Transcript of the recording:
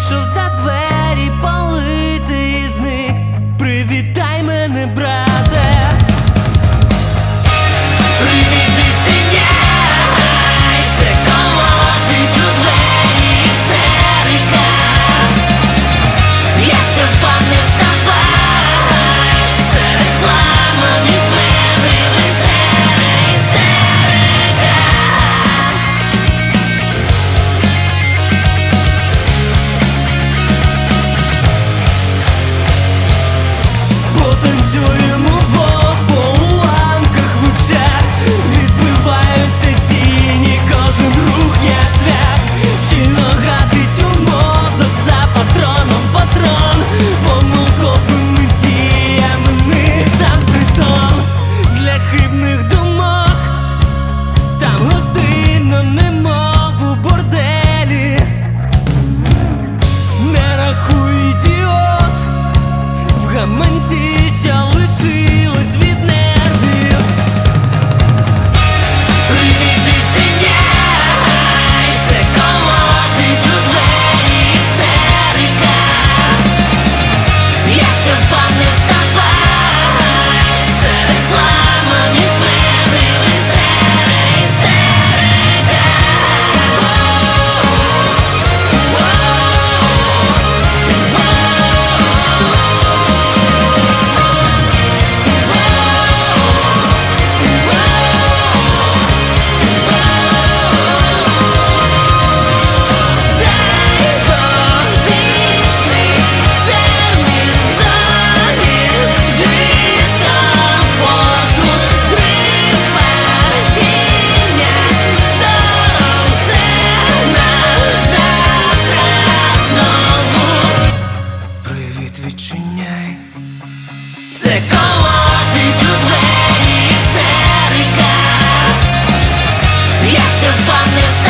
вийшов за двері палити і зник. Привітай мене, брате. Привіт, відчиняй, це колотить у двері істерика. Якщо впав, не вставай, серед зламаних дверей істерика. Потанцюємо вдвох по уламках в очах, відбиваються тіні, кожен рух як цвях. Щільно гатить у мозок за патроном патрон, помилковими діями них там притон. Для хибних думок там гостинно, немов у борделі. Не рахуй, ідіот, в гаманці, що лишилось від нервів. Привіт, відчиняй, це колотить у двері істерика. Якщо впав, не вставай, серед зламаних дверей істерика. Відчиняй, це колотить у двері істерика. Якщо впав, не вставай.